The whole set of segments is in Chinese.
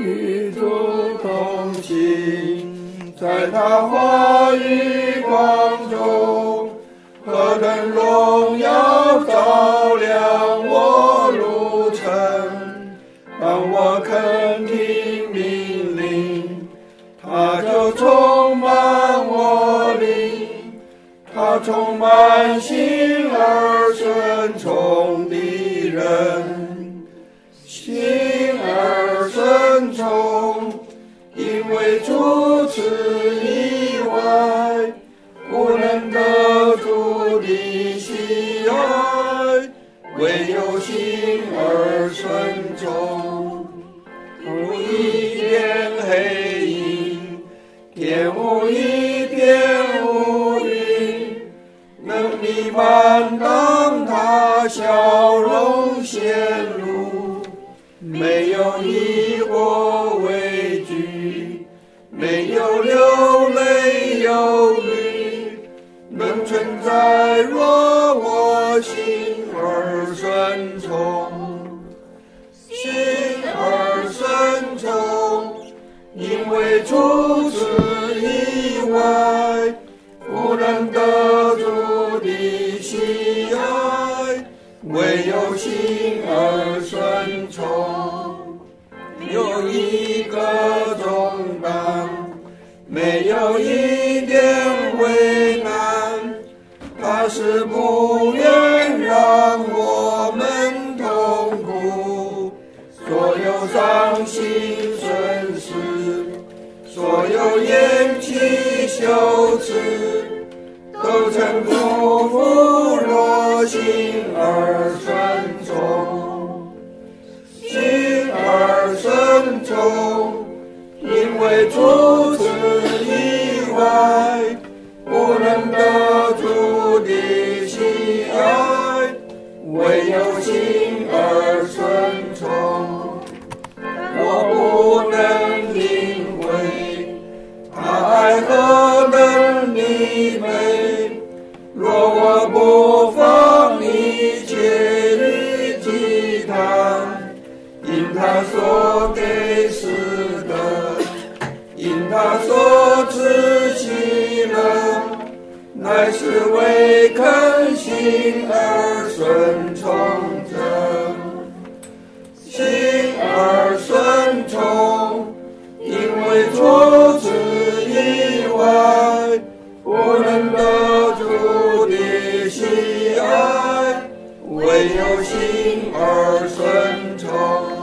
与主同行，在他话语光中，何等荣耀照亮我路程。当我肯听命令，他就充满我灵，他充满心而顺从的人，心而顺从，因为除此以外，不能得主的喜爱，唯有心而顺从。无一片黑影，天无一片乌云，能弥漫当他笑容显露。没有疑惑畏惧，没有流泪忧虑，能存在若我心而顺从，心而顺从，因为除此以外，不能得主的喜爱，唯有心而顺从。有一个重担，没有一点为难，他是不愿让我们痛苦。所有伤心损失，所有厌弃羞耻，都曾不负若心而顺从，心而顺从，因为除此以外，不能得主的喜爱，唯有心而顺从。我不能领会他爱何等的美，若我不放一切与祭坛，因他所给施的，因他所赐喜乐，乃是为肯心而顺从者，心而顺从，因为除此以外，不能得主的喜爱，唯有心而顺从。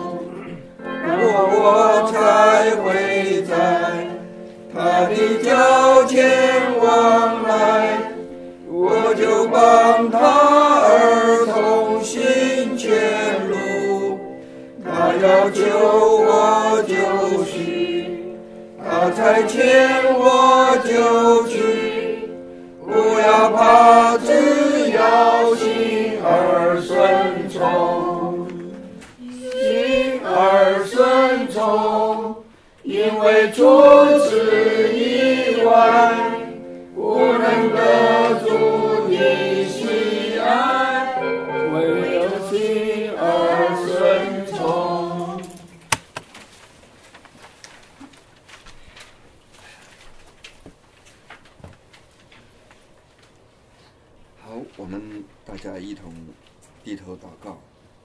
我才会在他的脚前往来，我就帮他儿童行前路。他要救我就去，他才牵我就去，不要怕，只要心而顺从，心而顺从，因为除此以外，不能得主的喜爱，唯有心而顺从。 好，我们大家一同低头祷告。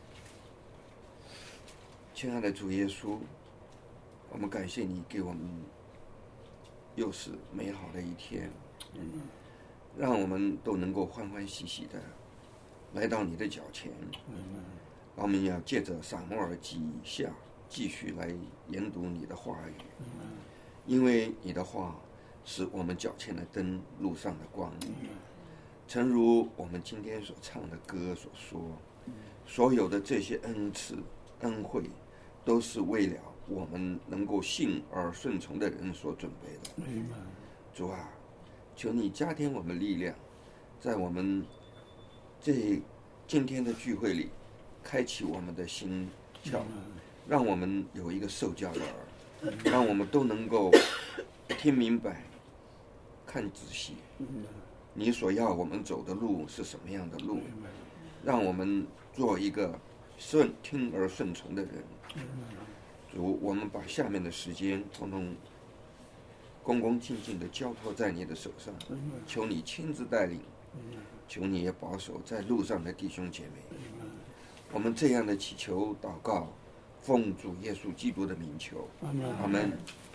亲爱的主耶稣，我们感谢你给我们又是美好的一天，让我们都能够欢欢喜喜的来到你的脚前。我们要借着撒母耳记下继续来研读你的话语，因为你的话是我们脚前的灯，路上的光。诚如我们今天所唱的歌所说，所有的这些恩赐恩惠都是为了我们能够信而顺从的人所准备的。主啊，求你加添我们力量，在我们这今天的聚会里开启我们的心窍，让我们有一个受教的耳，让我们都能够听明白看仔细你所要我们走的路是什么样的路，让我们做一个听而顺从的人。 主，我们把下面的时间统统恭恭敬敬地交托在你的手上，求你亲自带领，求你也保守在路上的弟兄姐妹。我们这样的祈求祷告，奉主耶稣基督的名求，阿门。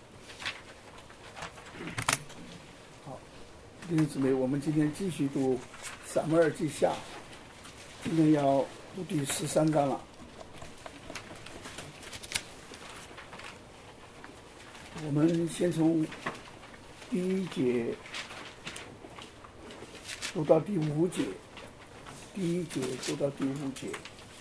好，弟兄姊妹，我们今天继续读撒母耳记下，今天要读第13章了。我们先从第1节读到第5节，第1节读到第5节。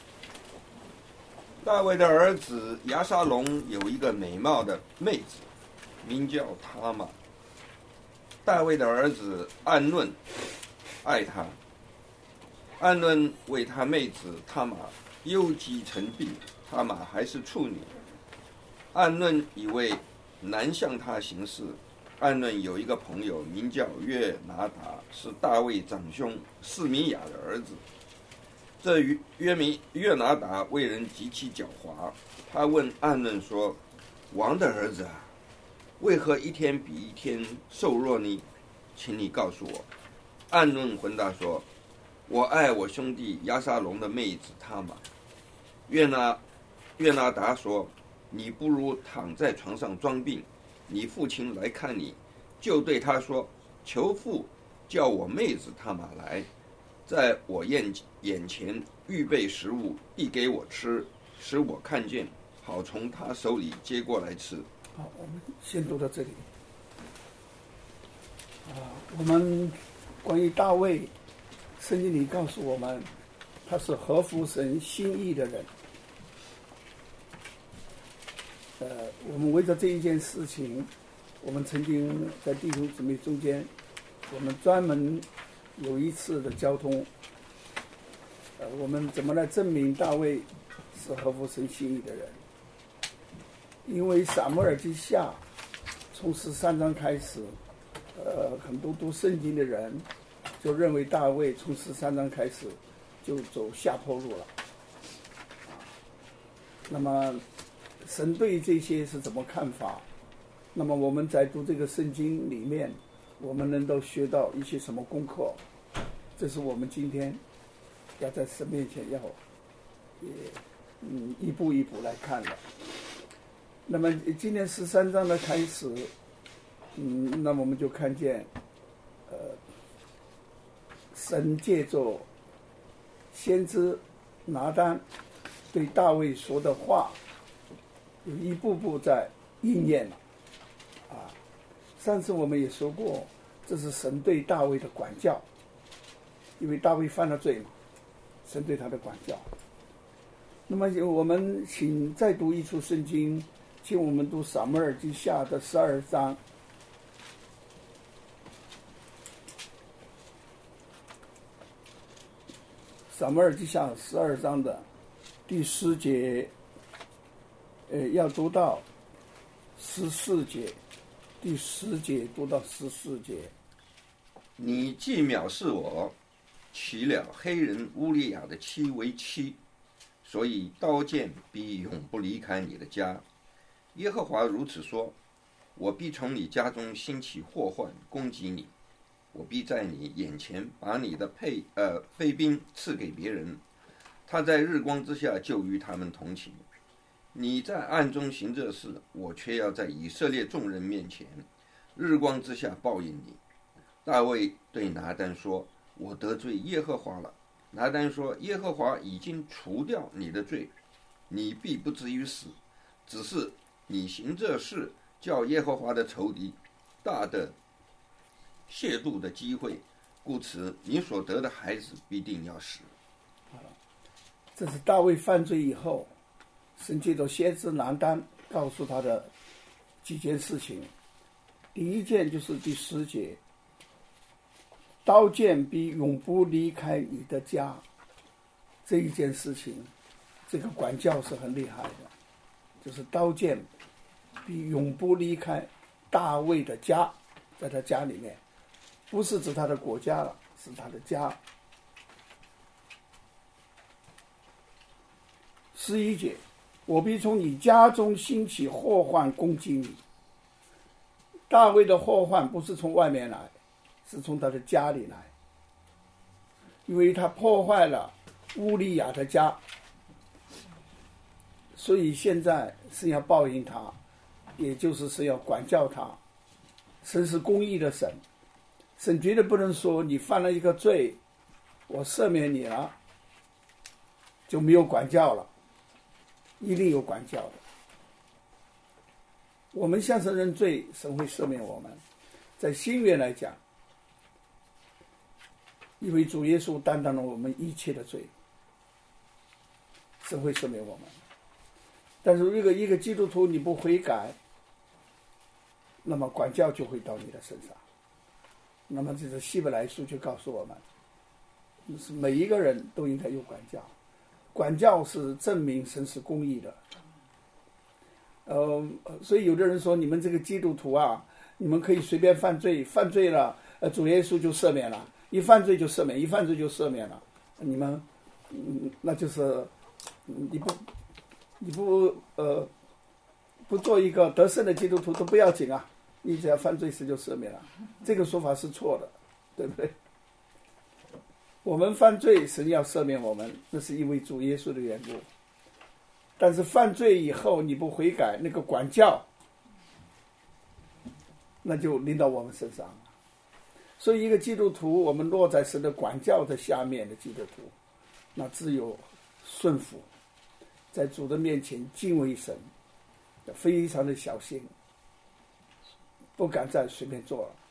大卫的儿子亚沙龙有一个美貌的妹子，名叫他玛。大卫的儿子暗论爱他，暗论为他妹子他玛忧疾成病，他玛还是处女。暗论以为难向他行事。暗论有一个朋友名叫约拿达，是大卫长兄示米亚的儿子。这约拿达为人极其狡猾，他问暗论说：“王的儿子啊，为何一天比一天瘦弱呢？请你告诉我。”暗论回答说：“我爱我兄弟亚沙龙的妹子他玛。”约拿达说：“你不如躺在床上装病，你父亲来看你，就对他说：求父叫我妹子他玛来，在我眼前预备食物，递给我吃，使我看见，好从他手里接过来吃。” 好，我们先读到这里。我们关于大卫，圣经里告诉我们，他是合乎神心意的人。我们为着这一件事情，我们曾经在弟兄姊妹中间，我们专门有一次的交通。我们怎么来证明大卫是合乎神心意的人？因为撒母耳记下从13章开始，很多读圣经的人就认为大卫从13章开始就走下坡路了。那么神对这些是怎么看法？那么我们在读这个圣经里面，我们能够学到一些什么功课？这是我们今天要在神面前要一步一步来看的。那么今天13章的开始，那么我们就看见，神借着先知拿单对大卫说的话，有一步步在应验了。上次我们也说过，这是神对大卫的管教，因为大卫犯了罪嘛，神对他的管教。那么我们请再读一处圣经，请我们读撒母耳记下的12章。撒母耳记下12章的第10节，要读到14节，第10节读到14节。 你既藐视我，娶了黑人乌利亚的妻为妻，所以刀剑必永不离开你的家。耶和华如此说：我必从你家中兴起祸患攻击你，我必在你眼前把你的妃嫔赐给别人，他在日光之下就与他们同寝。你在暗中行这事，我却要在以色列众人面前日光之下报应你。大卫对拿单说：我得罪耶和华了。拿单说：耶和华已经除掉你的罪，你必不至于死，只是你行这事，叫耶和华的仇敌大的亵渎的机会，故此你所得的孩子必定要死。 这是大卫犯罪以后，神借着先知拿单告诉他的几件事情。第一件就是第10节，刀剑必永不离开你的家。这一件事情，这个管教是很厉害的，就是刀剑必永不离开大卫的家，在他家里面，不是指他的国家了，是他的家。11节， 我必从你家中兴起祸患攻击你。大卫的祸患不是从外面来，是从他的家里来，因为他破坏了乌利亚的家，所以现在是要报应他，也就是是要管教他。神是公义的神，神绝对不能说你犯了一个罪，我赦免你了，就没有管教了，一定有管教的。我们向神认罪，神会赦免我们。在新约来讲，因为主耶稣担当了我们一切的罪，神会赦免我们。但是如果一个基督徒你不悔改，那么管教就会到你的身上。那么这个希伯来书就告诉我们，是每一个人都应该有管教，管教是证明神是公义的。所以有的人说，你们这个基督徒啊，你们可以随便犯罪，犯罪了，主耶稣就赦免了，一犯罪就赦免，一犯罪就赦免了。你们，那就是你不做一个得胜的基督徒都不要紧啊，你只要犯罪时就赦免了。这个说法是错的，对不对？我们犯罪，神要赦免我们，那是因为主耶稣的缘故。但是犯罪以后你不悔改，那个管教那就临到我们身上了。所以一个基督徒，我们落在神的管教的下面的基督徒，那只有顺服，在主的面前敬畏神，非常的小心，不敢再随便做了。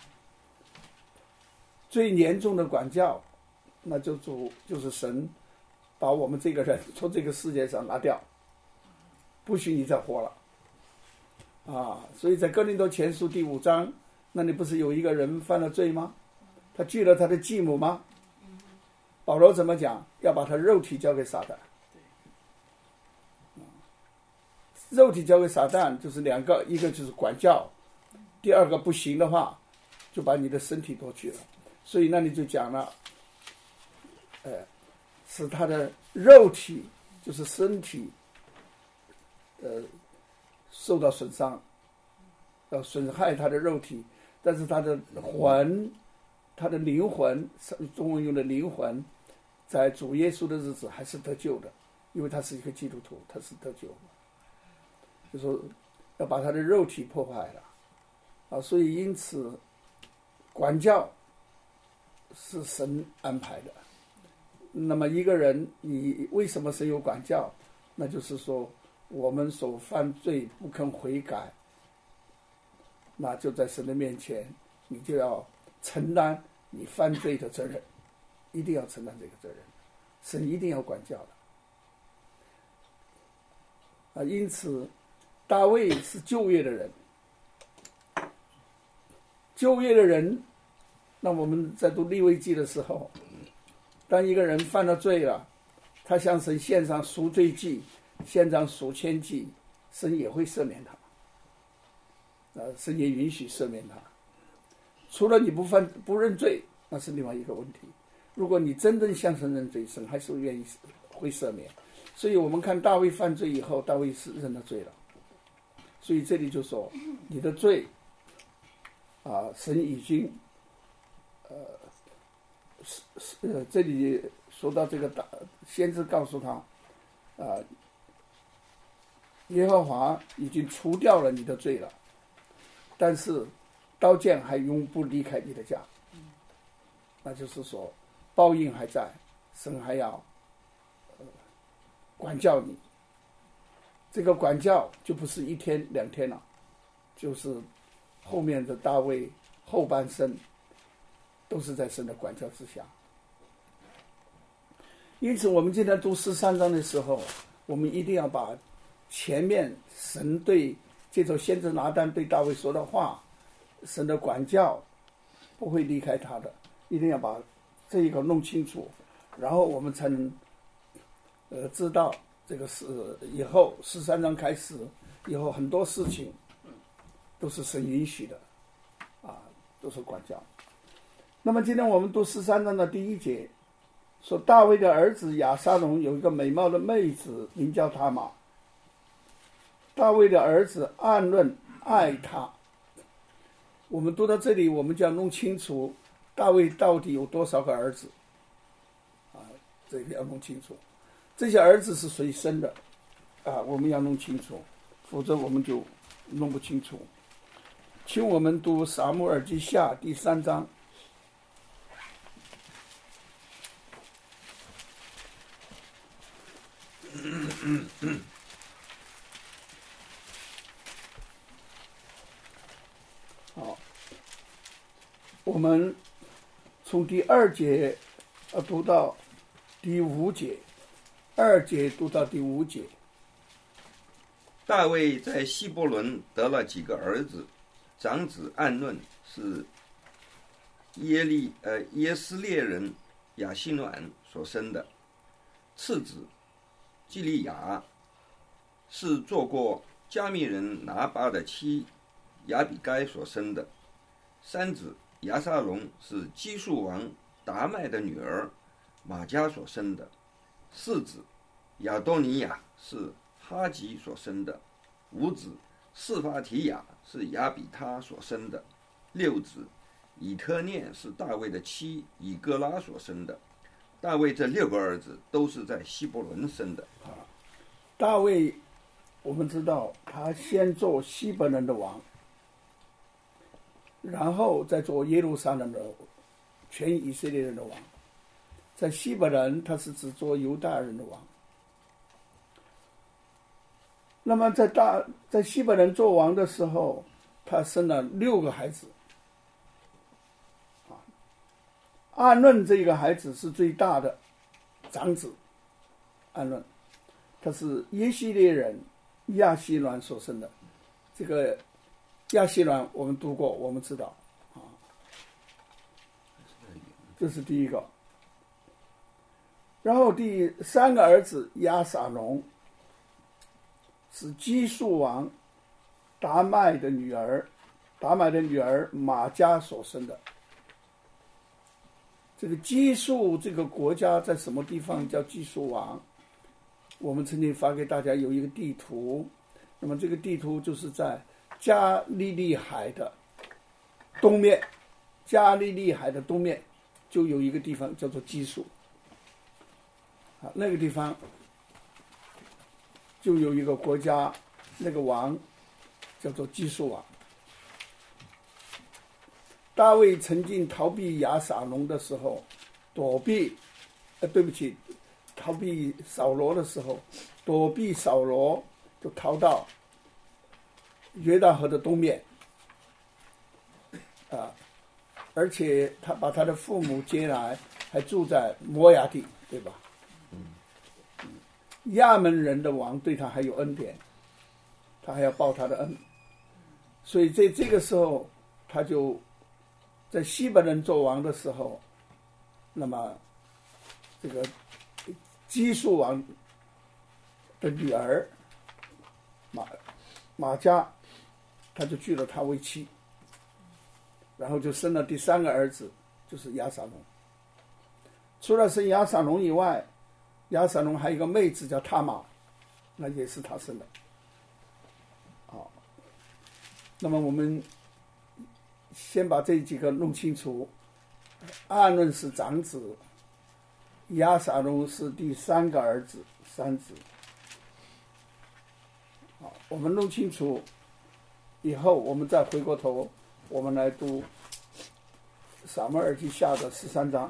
最严重的管教，那就是神把我们这个人从这个世界上拿掉，不许你再活了啊！所以在哥林多前书第5章，那里不是有一个人犯了罪吗？他拒了他的继母吗？保罗怎么讲？要把他肉体交给撒旦。肉体交给撒旦就是两个，一个就是管教，第二个不行的话就把你的身体夺去了。所以那里就讲了使他的肉体就是身体受到损伤，要损害他的肉体，但是他的魂，他的灵魂，中文用的灵魂，在主耶稣的日子还是得救的，因为他是一个基督徒，他是得救的。就说要把他的肉体破坏了所以因此管教是神安排的。那么一个人，你为什么神有管教？那就是说我们所犯罪不肯悔改，那就在神的面前，你就要承担你犯罪的责任，一定要承担这个责任，神一定要管教的因此大卫是旧约的人，旧约的人，那我们在读利未记的时候，当一个人犯了罪了，他向神献上赎罪祭，献上赎愆祭，神也会赦免他神也允许赦免他。除了你不认罪，那是另外一个问题。如果你真正向神认罪，神还是愿意会赦免。所以我们看大卫犯罪以后，大卫是认了罪了。所以这里就说你的罪神已经这里说到这个先知告诉他耶和华已经除掉了你的罪了，但是刀剑还永不离开你的家。那就是说报应还在，神还要管教你。这个管教就不是1天2天了，就是后面的大卫后半生都是在神的管教之下。因此我们今天读13章的时候，我们一定要把前面神借着先知拿单对大卫说的话，神的管教不会离开他的，一定要把这一个弄清楚，然后我们才能知道这个是以后13章开始以后很多事情都是神允许的都是管教。那么今天我们读13章的第1节，说大卫的儿子亚沙龙有一个美貌的妹子名叫他玛， 大卫的儿子暗论爱他。我们读到这里，我们就要弄清楚大卫到底有多少个儿子这个要弄清楚。这些儿子是谁生的我们要弄清楚，否则我们就弄不清楚。请我们读撒母耳记下第3章。好，我们从第2节读到第5节，2节读到第5节。 大卫在希伯伦得了几个儿子，长子暗论是耶斯列人亚希暖所生的，次子基利亚是做过加密人拿巴的妻亚比该所生的，三子亚撒龙是基述王达麦的女儿玛迦所生的，四子亚多尼亚是哈吉所生的，五子示法提亚是亚比他所生的，六子以特念是大卫的妻以哥拉所生的。大卫这6个儿子都是在希伯伦生的。 大卫我们知道他先做希伯伦的王，然后再做耶路撒冷的全以色列人的王。在希伯伦他是只做犹大人的王。那么在希伯伦做王的时候，他生了6个孩子。暗论这个孩子是最大的长子，暗论他是耶西列人亚希暖所生的。这个亚希暖我们读过，我们知道这是第一个。然后第3个儿子亚撒龙是基述王达麦的女儿玛迦所生的。这个基述这个国家在什么地方叫基述王？我们曾经发给大家有一个地图，那么这个地图就是在加利利海的东面，就有一个地方叫做基述那个地方就有一个国家，那个王叫做基述王。大卫曾经逃避亚撒龙的时候，逃避扫罗的时候，躲避扫罗，就逃到约旦河的东面而且他把他的父母接来，还住在摩亚地，对吧？亚门人的王对他还有恩典，他还要报他的恩，所以在这个时候，他就在希伯伦做王的时候，那么这个基述王的女儿玛迦，他就娶了她为妻，然后就生了第3个儿子，就是亚撒龙。除了生亚撒龙以外，亚撒龙还有一个妹子叫他玛，那也是他生的。那么我们先把这几个弄清楚。暗论是长子，亚撒龙是第3个儿子，三子。好，我们弄清楚以后，我们再回过头，我们来读撒母耳记下的13章。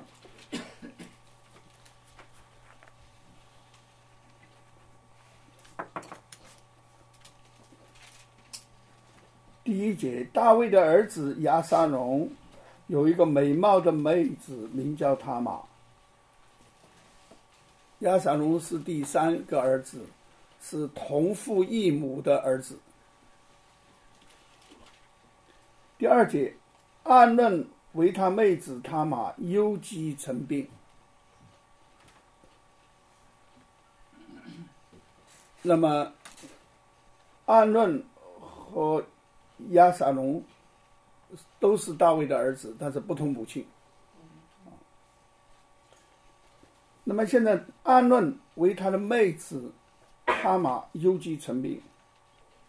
第1节，大卫的儿子亚撒龙有一个美貌的妹子，名叫他玛。亚撒龙是第3个儿子，是同父异母的儿子。第2节，暗论为他妹子他玛忧疾成病。那么暗论和亚撒龙都是大卫的儿子，但是不同母亲。那么现在暗论为他的妹子他玛忧疾成病。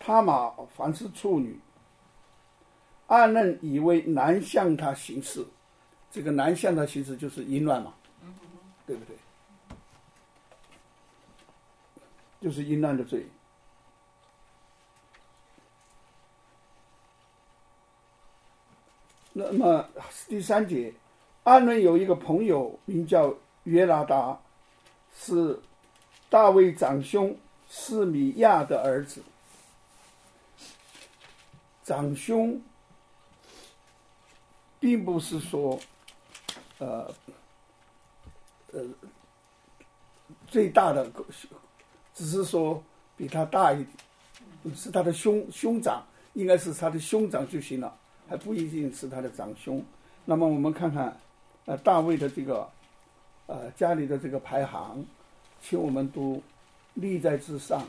他玛凡是处女，暗嫩以为难向他行事，这个难向他行事就是淫乱嘛，对不对？就是淫乱的罪。那么第3节，暗嫩有一个朋友名叫约拉达，是大卫长兄示米亚的儿子。长兄并不是说最大的，只是说比他大一点，是他的兄长，应该是他的兄长就行了，还不一定是他的长兄。那么我们看看大卫的这个家里的这个排行，请我们读历在之上。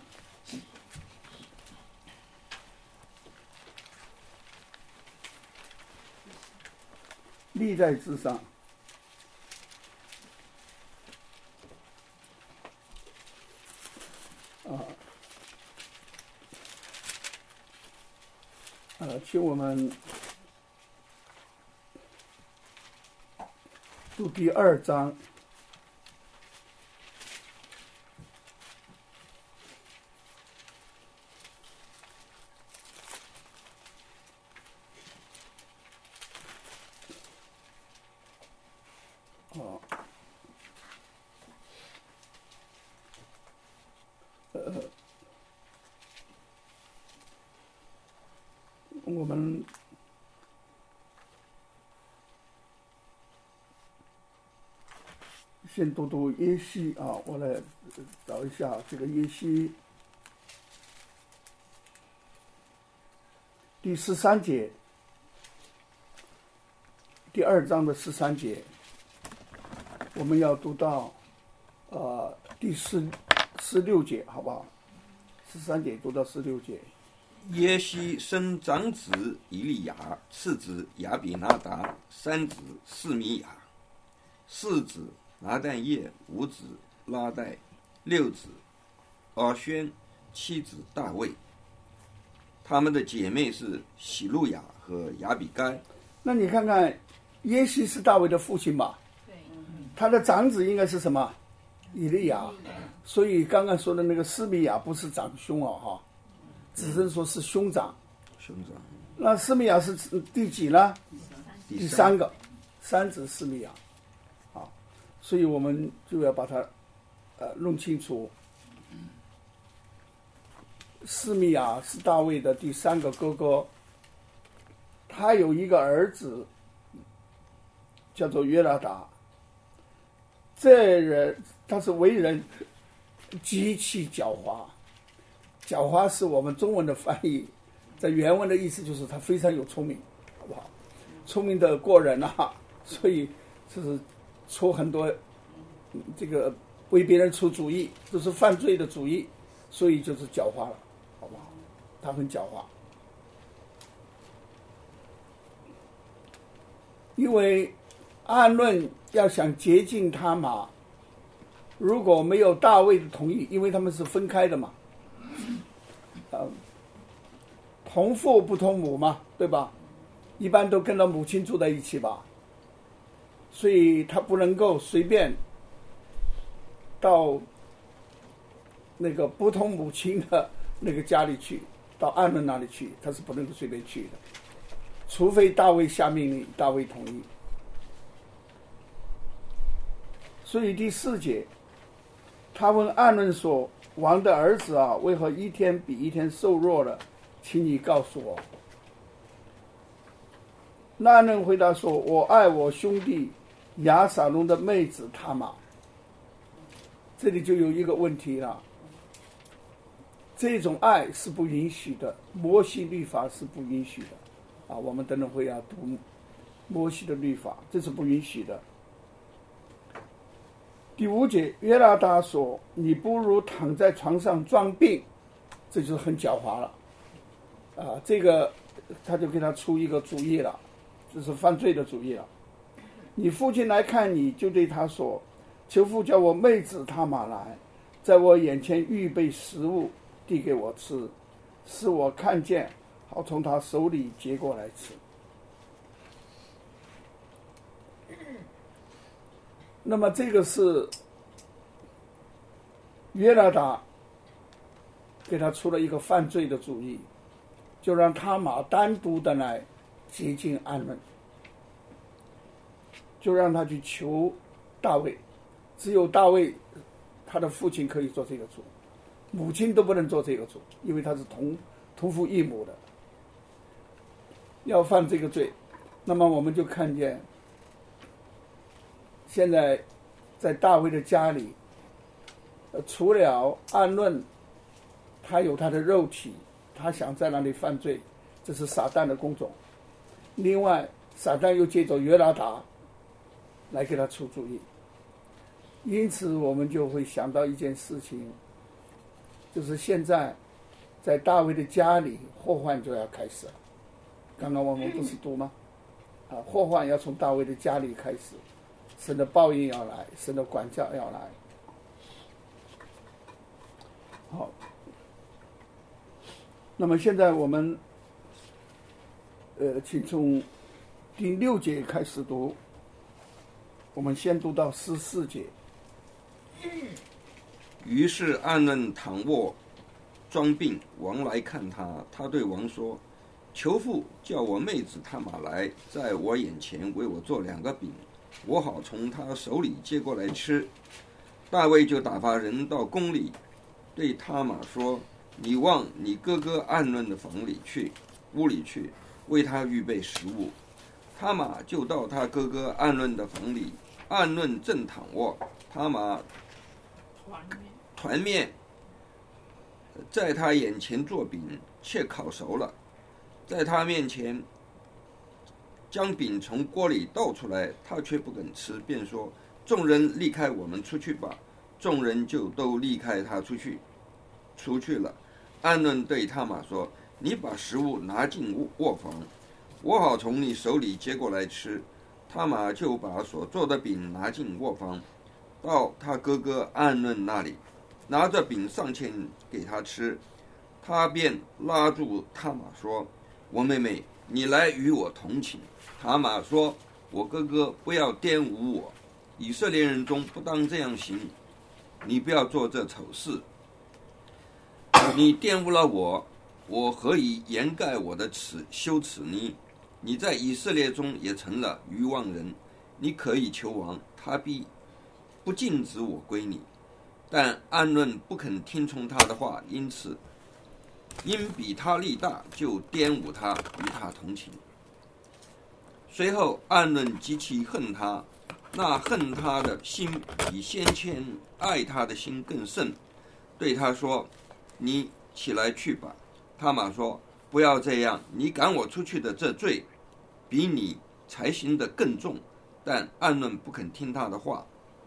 历在之上请我们读第2章。我们先读耶西我来找一下这个耶西第13节，第2章的13节，我们要读到第16节，好不好？13节读到16节。 耶西生长子以利亚，次子亚比拿达，三子示米亚，四子拿但业，五子拉代，六子阿宣，七子大卫。他们的姐妹是喜路亚和亚比该。 那你看看，耶西是大卫的父亲吧？对，他的长子应该是什么？以利亚。所以刚刚说的那个示米亚不是长兄只是说是兄长。那示米亚是第几呢？第3个，三子示米亚。所以我们就要把它弄清楚。示米亚是大卫的第3个哥哥，他有一个儿子叫做约拉达。这人他是为人极其狡猾，狡猾是我们中文的翻译，在原文的意思就是他非常有聪明，好不好？聪明的过人所以就是出很多这个为别人出主意，都是犯罪的主意，所以就是狡猾了，好不好？他很狡猾，因为暗论要想洁净他玛，如果没有大卫的同意，因为他们是分开的嘛，同父不同母嘛，对吧？一般都跟着母亲住在一起吧，所以他不能够随便到那个不同母亲的那个家里去，到暗论那里去，他是不能够随便去的，除非大卫下命令，大卫同意。所以第4节，他问暗论说：“王的儿子为何一天比一天瘦弱了？请你告诉我。”那暗论回答说：“我爱我兄弟亚撒龙的妹子他玛。”这里就有一个问题了，这种爱是不允许的，摩西律法是不允许的我们等等会要读摩西的律法，这是不允许的。第5节，约拉达说：“你不如躺在床上装病。”这就是很狡猾了这个他就给他出一个主意了，这是犯罪的主意了。你父亲来看你，就对他说：“求父叫我妹子他玛来，在我眼前预备食物递给我吃。 使我看见，好从他手里接过来吃。那么这个是约拿达给他出了一个犯罪的主意，就让他玛单独的来接近暗嫩，就让他去求大卫，只有大卫他的父亲可以做这个主，母亲都不能做这个主，因为他是同父异母的，要犯这个罪。那么我们就看见现在在大卫的家里，除了暗嫩他有他的肉体，他想在那里犯罪，这是撒旦的工作。另外撒旦又借着约拿达来给他出主意。因此我们就会想到一件事情，就是现在在大卫的家里祸患就要开始了。刚刚我们不是读吗？祸患要从大卫的家里开始，神的报应要来，神的管教要来。好，那么现在我们请从第6节开始读，我们先读到14节。 于是暗嫩躺卧装病，王来看他，他对王说：求父叫我妹子他玛来，在我眼前为我做2个饼，我好从他手里接过来吃。大卫就打发人到宫里，对他玛说：你往你哥哥暗嫩的屋里去，为他预备食物。他玛就到他哥哥暗嫩的房里，暗嫩正躺卧，他玛团面在他眼前做饼，却烤熟了，在他面前将饼从锅里倒出来，他却不肯吃，便说：众人离开我们出去吧。众人就都离开他出去了。暗嫩对他玛说：你把食物拿进卧房，我好从你手里接过来吃。他玛就把所做的饼拿进卧房，到他哥哥暗嫩那里，拿着饼上前给他吃。他便拉住他玛说：我妹妹，你来与我同寝。他玛说：我哥哥，不要玷污我，以色列人中不当这样行，你不要做这丑事。你玷污了我，我何以掩盖我的羞耻呢？你在以色列中也成了愚妄人，你可以求王，他必不禁止我归你。但暗嫩不肯听从他的话，因比他力大，就玷污他，与他同寝。随后暗嫩极其恨他，那恨他的心比先前爱他的心更甚，对他说：你起来去吧。他玛说：不要这样，你赶我出去的这罪比你才行的更重。但暗嫩不肯听他的话。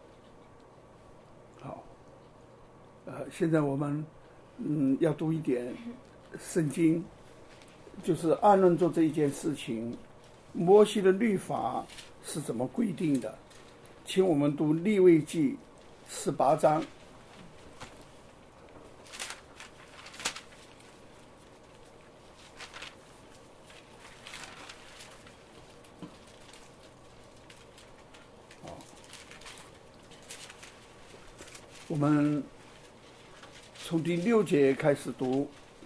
好，现在我们要读一点圣经，就是暗嫩做这一件事情，摩西的律法是怎么规定的？请我们读利未记18章。我们从第6节开始读，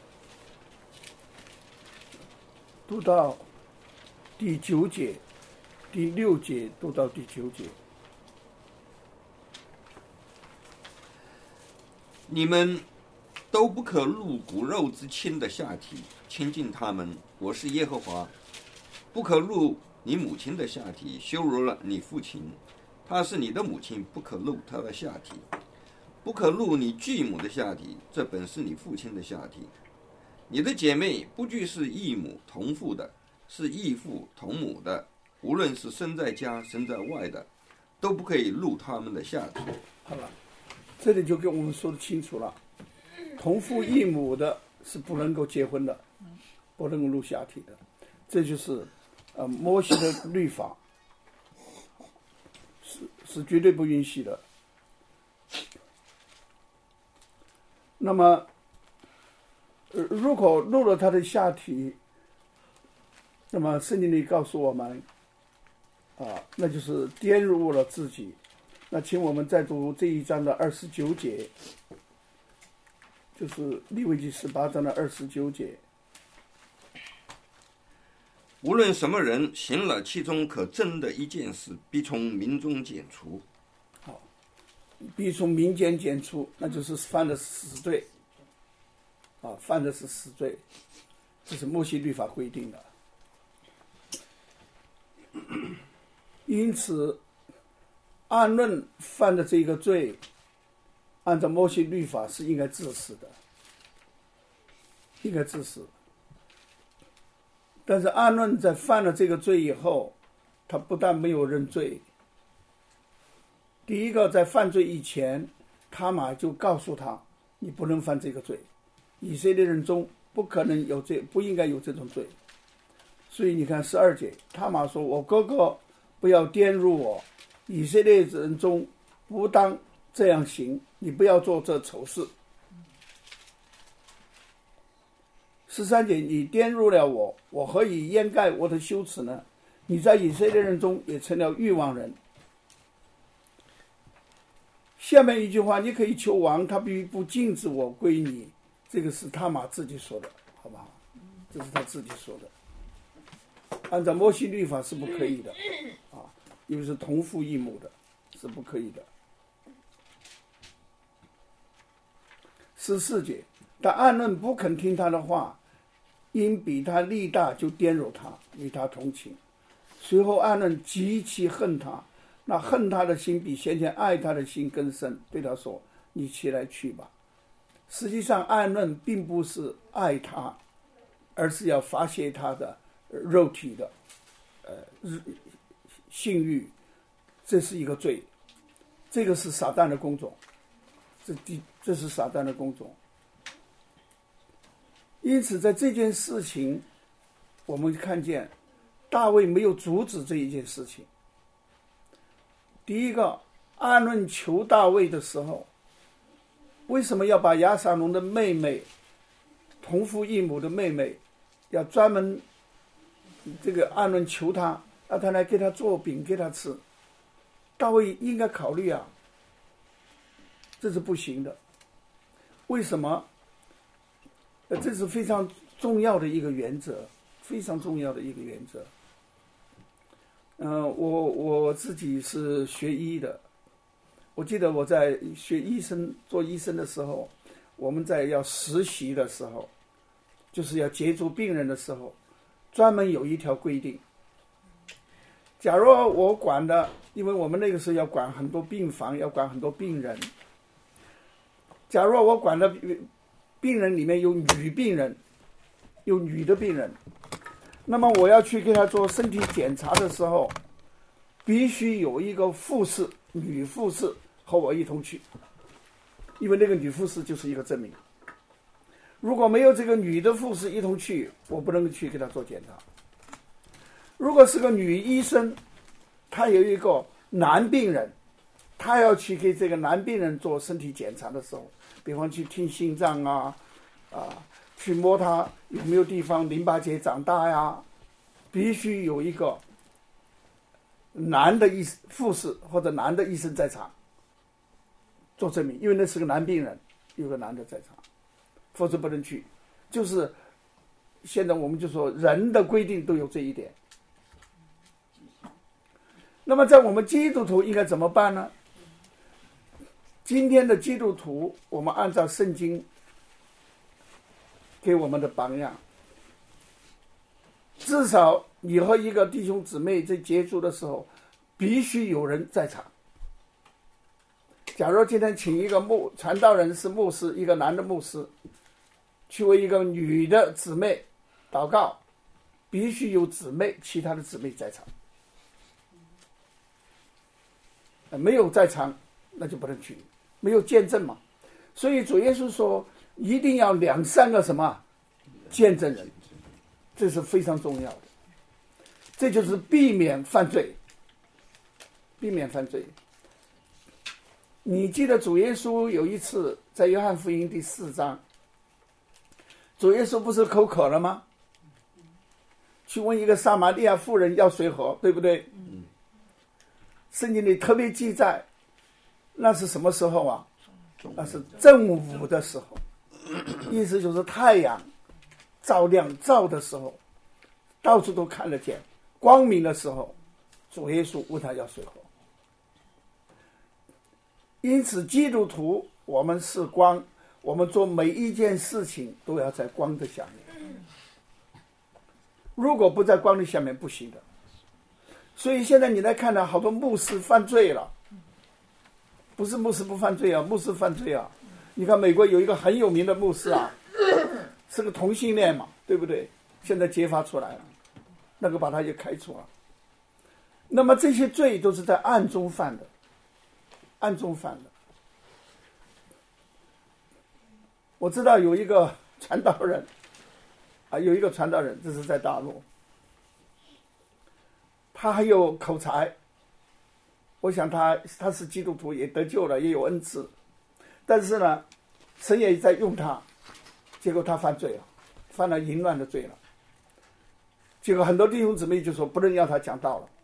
读到第9节，第6节读到第9节。 你们都不可入骨肉之亲的下体，亲近他们，我是耶和华。不可入你母亲的下体，羞辱了你父亲，她是你的母亲，不可入她的下体。不可入你继母的下体，这本是你父亲的下体。你的姐妹不拘是异母同父的，是异父同母的，无论是生在家生在外的，都不可以入他们的下体。 好了，这里就跟我们说的清楚了，同父异母的是不能够结婚的，不能够入下体的，这就是摩西的律法，是绝对不允许的。那么如果入了他的下体，那么圣经里告诉我们那就是玷辱了自己。那请我们再读这一章的29节，就是利未记18章的29节。 无论什么人行了其中可憎的一件事，必从民中剪除。 好，必从民间剪除，那就是犯的是死罪犯的是死罪，这是摩西律法规定的。因此按论犯的这个罪，按照摩西律法是应该治死的，应该治死。但是按论在犯了这个罪以后，他不但没有认罪，第一个在犯罪以前，他玛就告诉他，你不能犯这个罪，以色列人中不可能有罪，不应该有这种罪。所以你看12节，他玛说，我哥哥不要玷辱我，以色列人中不当这样行，你不要做这丑事。13节，你玷辱了我，我何以掩盖我的羞耻呢？你在以色列人中也成了欲望人。下面一句话，你可以求王，他必不禁止我归你。这个是他玛自己说的，好不好？这是他自己说的。按照摩西律法是不可以的因为是同父异母的，是不可以的。14节，但按论不肯听他的话，因比他力大，就玷辱他，与他同情。随后按论极其恨他，那恨他的心比先前爱他的心更深，对他说，你起来去吧。实际上按论并不是爱他，而是要发泄他的肉体的性欲，这是一个罪，这个是撒旦的工种，这是撒旦的工种。因此在这件事情，我们看见大卫没有阻止这一件事情。第一个，按论求大卫的时候，为什么要把亚撒龙的妹妹，同父异母的妹妹，要专门这个按论求他，让他来给他做饼给他吃？大卫应该考虑这是不行的。为什么？这是非常重要的一个原则，非常重要的一个原则。我自己是学医的，我记得我在做医生的时候，我们在要实习的时候，就是要接触病人的时候，专门有一条规定。假如我管的，因为我们那个时候要管很多病房，要管很多病人。假如我管的病人里面有女病人，有女的病人，那么我要去给他做身体检查的时候，必须有一个护士，女护士和我一同去，因为那个女护士就是一个证明。如果没有这个女的护士一同去，我不能去给他做检查。如果是个女医生，她有一个男病人，她要去给这个男病人做身体检查的时候，比方去听心脏去摸他有没有地方淋巴结长大呀，必须有一个男的护士或者男的医生在场做证明，因为那是个男病人，有个男的在场，否则不能去。就是现在我们就说人的规定都有这一点。那么在我们基督徒应该怎么办呢？今天的基督徒，我们按照圣经给我们的榜样，至少你和一个弟兄姊妹在接触的时候，必须有人在场。假如今天请一个传道人是牧师，一个男的牧师，去为一个女的姊妹祷告，必须有姊妹，其他的姊妹在场。没有在场，那就不能去，没有见证嘛。所以主耶稣说，一定要2、3个什么见证人，这是非常重要的。这就是避免犯罪，避免犯罪。你记得主耶稣有一次在约翰福音第4章， 主耶稣不是口渴了吗？去问一个撒玛利亚妇人要水喝，对不对？圣经里特别记载，那是什么时候啊？那是正午的时候，意思就是太阳照亮照的时候，到处都看得见，光明的时候，主耶稣问他要水喝。因此基督徒我们是光，我们做每一件事情都要在光的下面，如果不在光的下面不行的。所以现在你来看到好多牧师犯罪了，不是牧师不犯罪啊，牧师犯罪啊。你看美国有一个很有名的牧师啊，是个同性恋嘛，对不对？现在揭发出来了，那个把他也开除了。那么这些罪都是在暗中犯的，暗中犯的。我知道有一个传道人啊，有一个传道人，这是在大陆，他还有口才，我想他是基督徒，也得救了，也有恩赐，但是呢，神也在用他，结果他犯罪了，犯了淫乱的罪了。结果很多弟兄姊妹就说不能让他讲道了，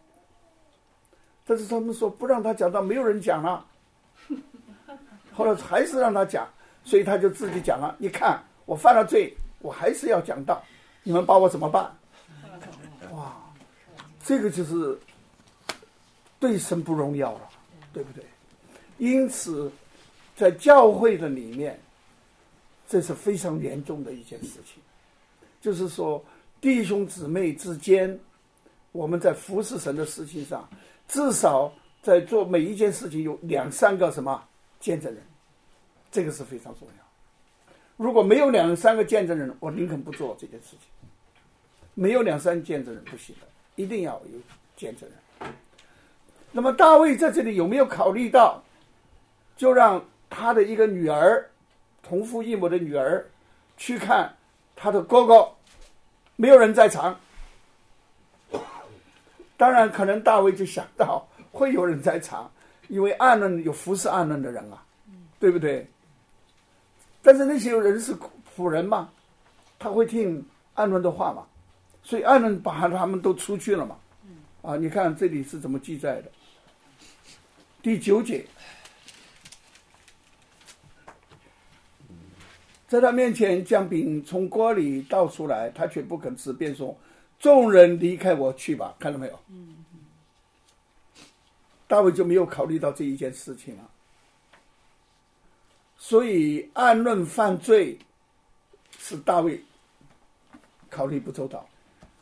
但是他们说不让他讲道，没有人讲了。后来还是让他讲，所以他就自己讲了。你看我犯了罪，我还是要讲道，你们把我怎么办？哇，这个就是对神不荣耀了，对不对？因此在教会的里面，这是非常严重的一件事情，就是说弟兄姊妹之间，我们在服侍神的事情上，至少在做每一件事情有2-3个什么见证人，这个是非常重要。如果没有2-3个见证人，我宁肯不做这件事情。没有2-3个见证人不行的，一定要有见证人。那么大卫在这里有没有考虑到，就让他的一个女儿，同父异母的女儿去看他的哥哥，没有人在场。当然可能大卫就想到会有人在场，因为暗嫩有服侍暗嫩的人啊，对不对？但是那些人是仆人嘛，他会听暗嫩的话嘛，所以暗嫩把他们都出去了嘛。啊，你看这里是怎么记载的？第9节，在他面前将饼从锅里倒出来，他却不肯吃，便说：众人离开我去吧。看到没有？大卫就没有考虑到这一件事情了。所以暗论犯罪是大卫考虑不周到。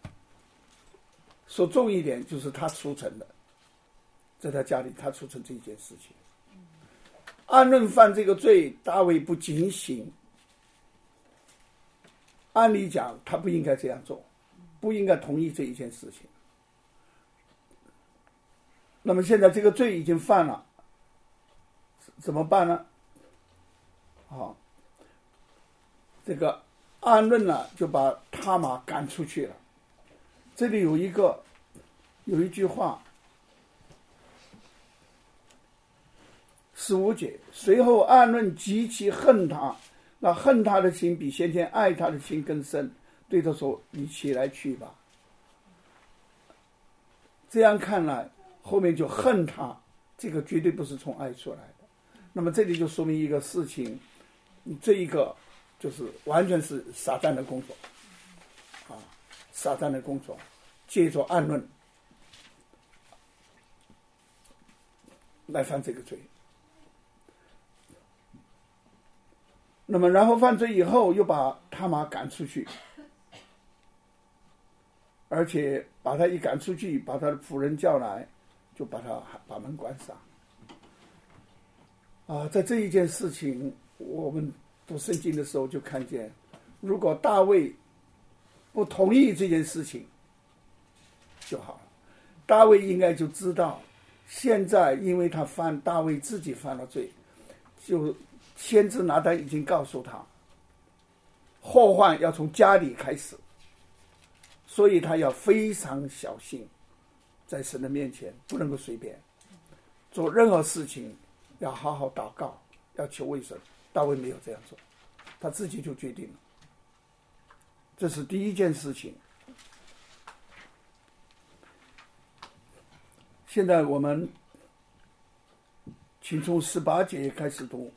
说重一点就是他促成的，在他家里他促成这一件事情。暗论犯这个罪，大卫不警醒，按理讲他不应该这样做，不应该同意这一件事情。那么现在这个罪已经犯了，怎么办呢？好，这个暗论呢就把他玛赶出去了。这里有一句话，15节，随后暗论极其恨他，那恨他的心比先前爱他的心更深，对他说：你起来去吧。这样看来后面就恨他，这个绝对不是从爱出来的。那么这里就说明一个事情，这一个就是完全是撒旦的工作啊，撒旦的工作，借着暗论来犯这个罪。那么然后犯罪以后又把他玛赶出去，而且把他一赶出去，把他的仆人叫来，就把门关上。在这一件事情，我们读圣经的时候就看见，如果大卫不同意这件事情就好了。大卫应该就知道，现在因为大卫自己犯了罪，就先知拿单已经告诉他，祸患要从家里开始，所以他要非常小心，在神的面前不能够随便做任何事情，要好好祷告，要求为神。大卫没有这样做，他自己就决定了， 这是第一件事情。现在我们请从18节开始读，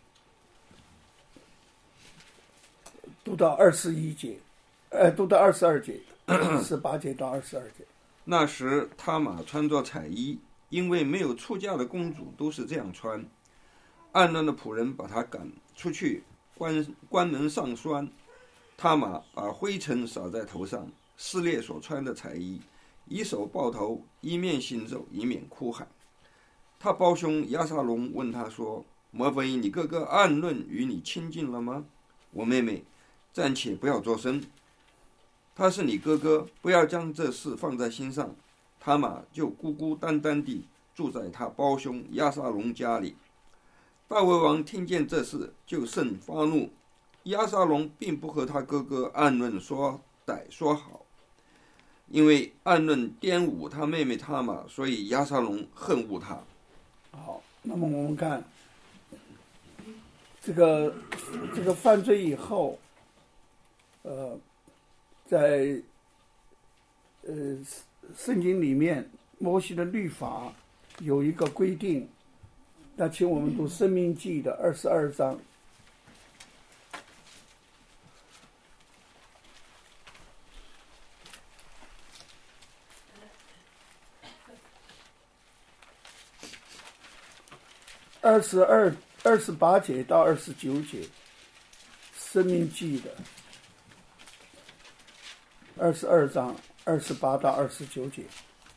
读到21节，读到22节，18节到22节。 那时他玛穿着彩衣，因为没有出嫁的公主都是这样穿。暗嫩的仆人把他赶出去，关门上栓。他玛把灰尘撒在头上，撕裂所穿的彩衣，以手抱头，一面行走，一面哭喊。他胞兄押沙龙问他说：莫非你哥哥暗嫩与你亲近了吗？我妹妹，暂且不要作声，他是你哥哥，不要将这事放在心上。他玛就孤孤单单地住在他胞兄押沙龙家里。大卫王听见这事，就甚发怒。押沙龙并不和他哥哥暗嫩说歹说好，因为暗嫩玷污他妹妹他玛，所以押沙龙恨恶他。 好，那么我们看这个犯罪以后，在圣经里面摩西的律法有一个规定，那请我们读申命记的22章。28节到29节，申命记的22章28到29节。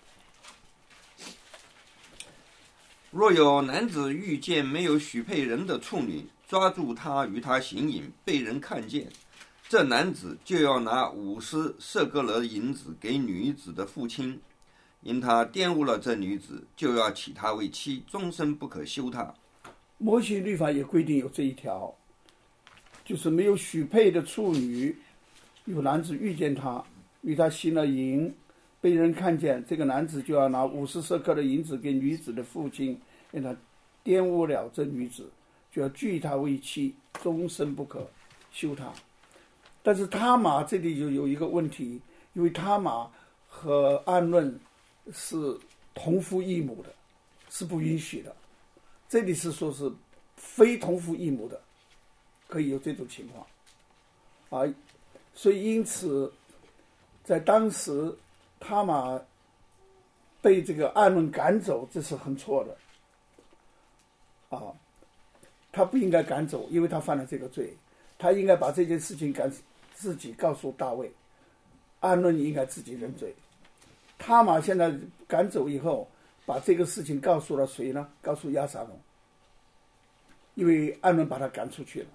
若有男子遇见没有许配人的处女，抓住她与她行淫，被人看见，这男子就要拿50舍各勒银子给女子的父亲，因他玷污了这女子，就要起她为妻，终身不可休她。 摩西律法也规定有这一条，就是没有许配的处女，有男子遇见她，与她行了淫，被人看见，这个男子就要拿50舍客的银子给女子的父亲，因他玷污了这女子，就要拒她为妻，终身不可休她。但是他玛这里就有一个问题，因为他玛和暗嫩是同父异母的，是不允许的。这里是说是非同父异母的，可以有这种情况啊。所以因此在当时他玛被这个暗嫩赶走，这是很错的啊。他不应该赶走，因为他犯了这个罪，他应该把这件事情自己告诉大卫，暗嫩应该自己认罪。他玛现在赶走以后，把这个事情告诉了谁呢？告诉押沙龙，因为暗嫩把他赶出去了。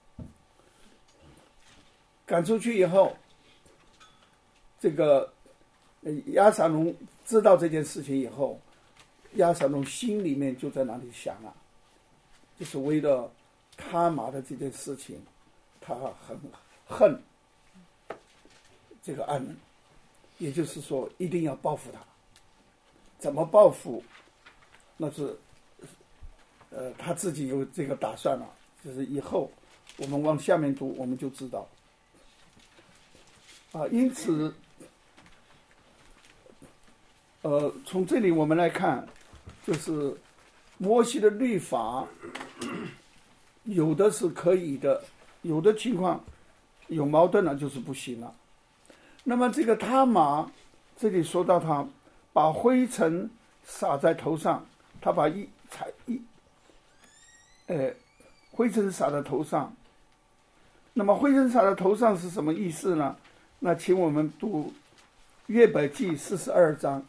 赶出去以后，这个押沙龙知道这件事情以后，押沙龙心里面就在那里想啊，就是为了他玛的这件事情，他很恨这个暗嫩，也就是说一定要报复他。怎么报复？那是他自己有这个打算了，就是以后我们往下面读，我们就知道啊。因此从这里我们来看，就是摩西的律法有的是可以的，有的情况有矛盾了就是不行了。那么这个他玛这里说到他把灰尘撒在头上，他把灰尘撒在头上。那么灰尘撒在头上是什么意思呢？那请我们读约伯记42章。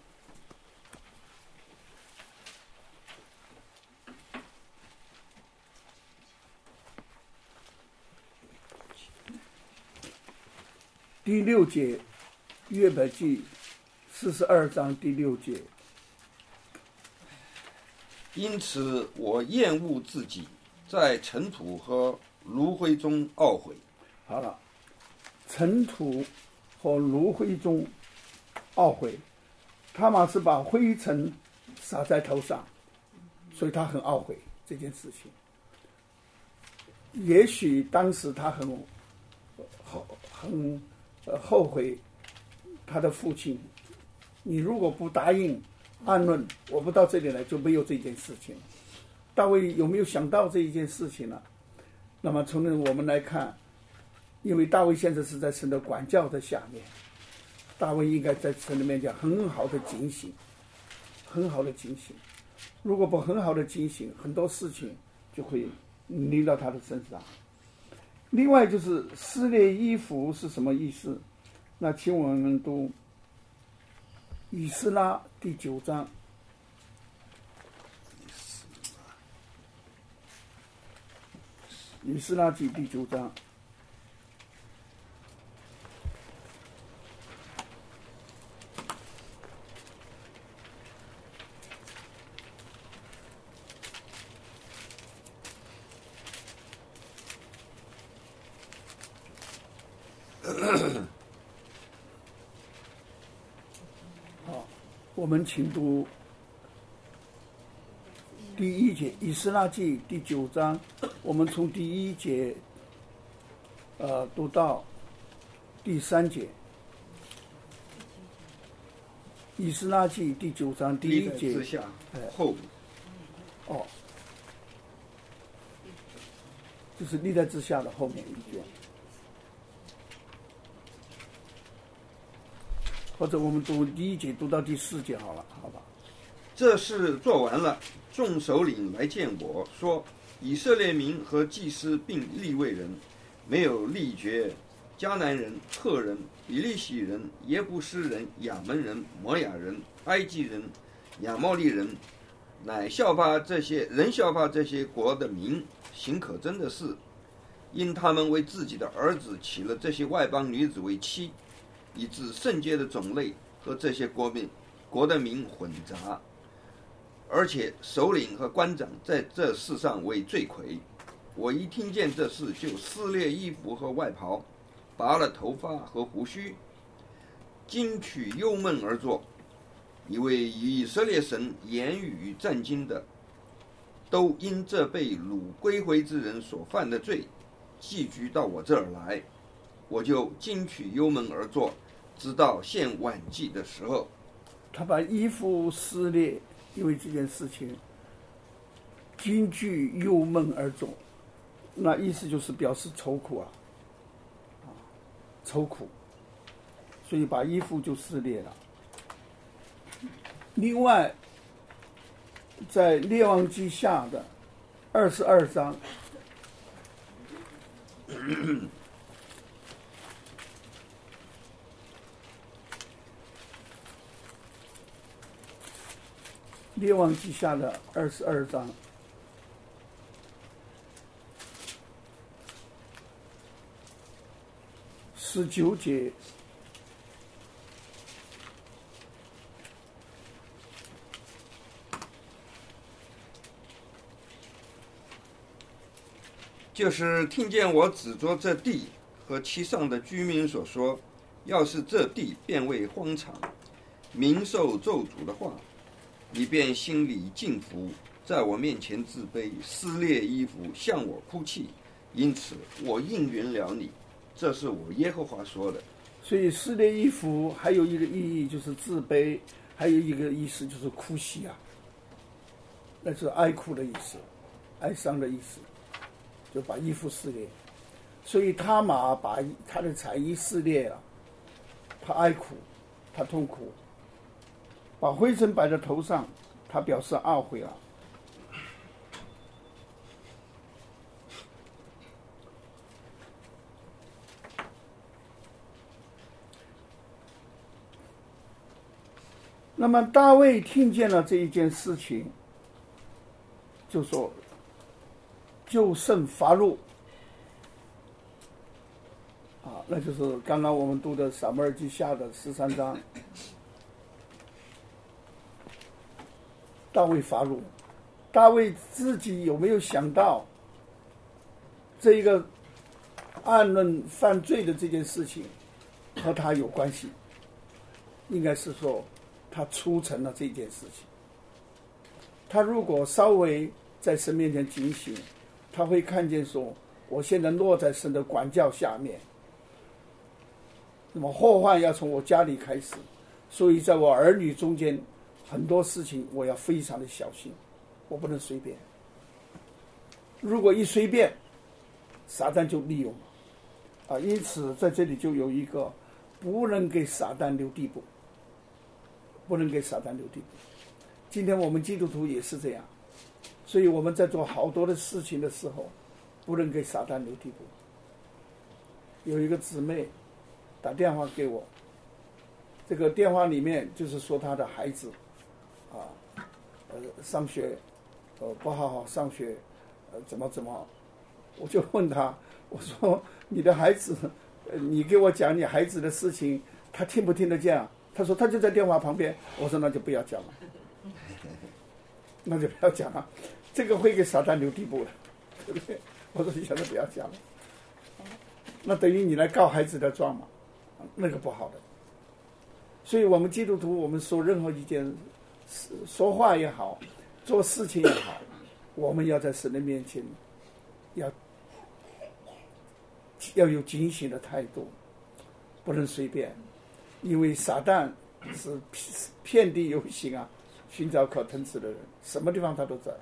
第6节，约伯记42章第6节。 因此我厌恶自己，在尘土和炉灰中懊悔。 好了，尘土和炉灰中懊悔。他玛是把灰尘撒在头上，所以他很懊悔这件事情。也许当时他很后悔他的父亲，你如果不答应暗论，我不到这里来就没有这件事情。大卫有没有想到这一件事情呢？那么从我们来看，因为大卫现在是在神的管教的下面，大卫应该在神的面前很好的警醒，很好的警醒。如果不很好的警醒，很多事情就会临到他的身上。另外就是撕裂衣服是什么意思？那请我们读以斯拉第9章。以斯拉记第9章。好，我们请读第1节，以斯拉记第9章，我们从第1节读到第3节。以斯拉记第9章第1节之下后就是历代之下的后面一卷，或者我们读第1节读到第4节好了，好吧？ 这事做完了，众首领来见我说，以色列民和祭司并利未人，没有立决迦南人、赫人、比利洗人、耶布斯人、亚门人、摩亚人、埃及人、亚莫利人，乃效法这些国的民行可憎的事，因他们为自己的儿子娶了这些外邦女子为妻，以致圣洁的种类和这些国的民混杂，而且首领和官长在这事上为罪魁。我一听见这事，就撕裂衣服和外袍，拔了头发和胡须，惊取忧闷而坐，因为以色列神言语战惊的，都因这被掳归回之人所犯的罪，寄居到我这儿来，我就惊取忧闷而坐，直到献晚祭的时候。 他把衣服撕裂，因为这件事情惊惧忧闷而坐，那意思就是表示愁苦愁苦，所以把衣服就撕裂了。另外在列王记下的22章列王记下的22章19节， 就是听见我指着这地和其上的居民所说，要是这地变为荒场，民受咒诅的话，你便心里敬服，在我面前自卑，撕裂衣服，向我哭泣，因此我应允了你。这是我耶和华说的。 所以撕裂衣服还有一个意义就是自卑，还有一个意思就是哭泣那是哀哭的意思，哀伤的意思，就把衣服撕裂。所以他玛把他的彩衣撕裂了，他哀苦，他痛苦，把灰尘摆在头上，他表示懊悔了。那么大卫听见了这一件事情，就说就甚发怒那就是刚刚我们读的撒母耳记下的13章。大卫发怒，大卫自己有没有想到这一个暗论犯罪的这件事情和他有关系？应该是说他促成了这件事情。他如果稍微在神面前警醒，他会看见说，我现在落在神的管教下面， 那么祸患要从我家里开始，所以在我儿女中间，很多事情我要非常的小心，我不能随便。如果一随便，撒旦就利用了因此在这里就有一个不能给撒旦留地步，不能给撒旦留地步。今天我们基督徒也是这样，所以我们在做好多的事情的时候，不能给撒旦留地步。有一个姊妹打电话给我，这个电话里面就是说她的孩子上学不好好上学怎么，我就问他，我说你的孩子你给我讲你孩子的事情，他听不听得见啊？他说他就在电话旁边。我说那就不要讲了，那就不要讲了，这个会给撒旦留地步的，对不对？我说你现在不要讲了，那等于你来告孩子的状嘛，那个不好的。所以我们基督徒，我们说任何一件说话也好，做事情也好，我们要在神的面前要有警醒的态度，不能随便，因为撒旦是遍地游行啊，寻找可吞吃的人，什么地方他都在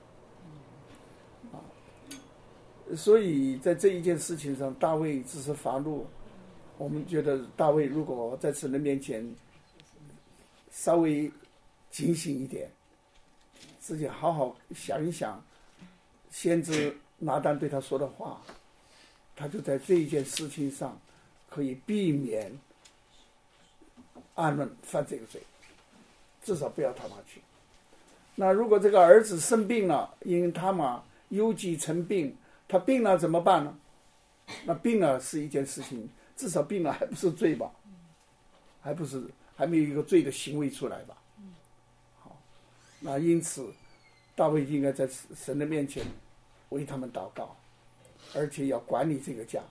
所以在这一件事情上，大卫只是发怒。我们觉得大卫如果在神的面前稍微警醒一点，自己好好想一想先知拿单对他说的话，他就在这一件事情上可以避免暗论犯这个罪，至少不要他妈去。那如果这个儿子生病了，因他妈忧疾成病，他病了怎么办呢？那病了是一件事情，至少病了还不是罪吧？还没有一个罪的行为出来吧？好，那因此大卫应该在神的面前为他们祷告，而且要管理这个家。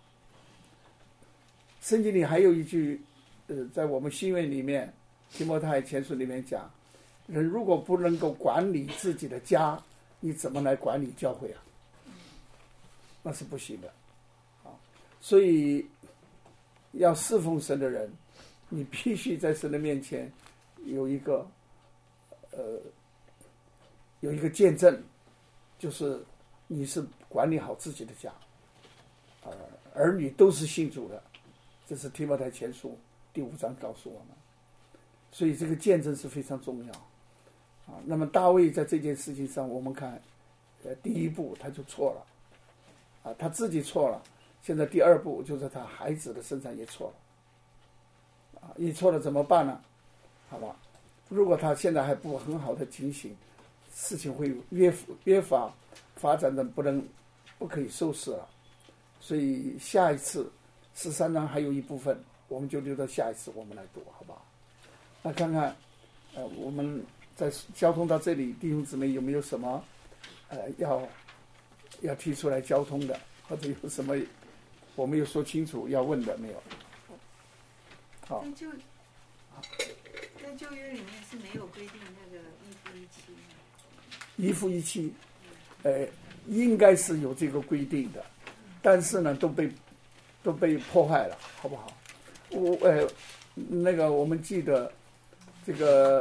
圣经里还有一句在我们新约里面提摩太前书里面讲，人如果不能够管理自己的家，你怎么来管理教会啊？那是不行的所以要侍奉神的人，你必须在神的面前有一个见证，就是你是管理好自己的家，儿女都是信主的，这是提摩太前书第5章告诉我们。所以这个见证是非常重要那么大卫在这件事情上，我们看第一步他就错了他自己错了，现在第二步就是他孩子的身上也错了一错了怎么办呢？好吧，如果他现在还不很好的警醒，事情会越发展的不可以收拾了。所以下一次13章还有一部分，我们就留到下一次我们来读，好不好？那看看我们在交通到这里，弟兄姊妹有没有什么要提出来交通的，或者有什么我没有说清楚要问的没有？好， 在旧约里面是没有规定那个一夫一妻，应该是有这个规定的，但是呢都被破坏了，好不好？我们记得这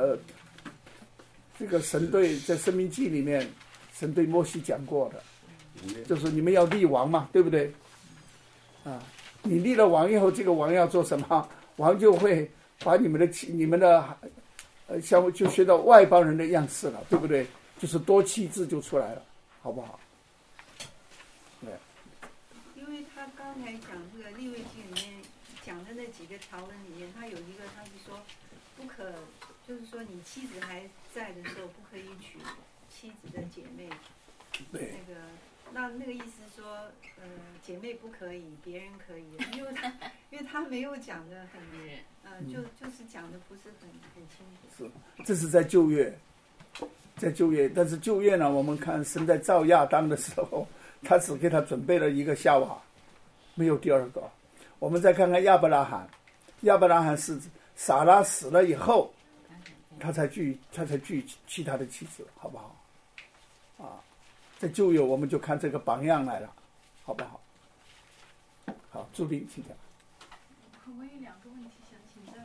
个神对在申命记里面，神对摩西讲过的，就是你们要立王嘛，对不对？你立了王以后，这个王要做什么？王就会把你们的就学到外邦人的样式了，对不对？就是多妻制就出来了，好不好？对。 因为他刚才讲这个利未记里面讲的那几个条文里面，他有一个他是说不可，就是说你妻子还在的时候不可以娶妻子的姐妹。 对。 那个意思说，姐妹不可以，别人可以，因为他没有讲的很，就是讲的不是很清楚。 是，这是在旧约，但是旧约呢，我们看神在造亚当的时候，他只给他准备了一个夏娃，没有第二个。我们再看看亚伯拉罕是撒拉死了以后，他才娶其他的妻子，好不好？在旧约我们就看这个榜样来了，好不好？好，朱斌，请讲。 我有2个问题想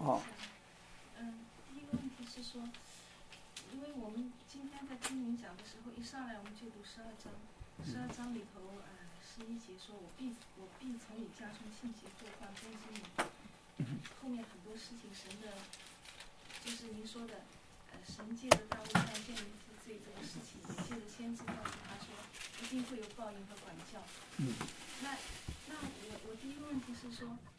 好。 第一个问题是说，因为我们今天在听您讲的时候，一上来我们就读12章，12章里头11节说我必从你家中兴起后患更新你。后面很多事情，神的，就是您说的，神借着大卫犯见一次罪这个事情，也借着先知告诉他说，一定会有报应和管教。那我第一个问题是说。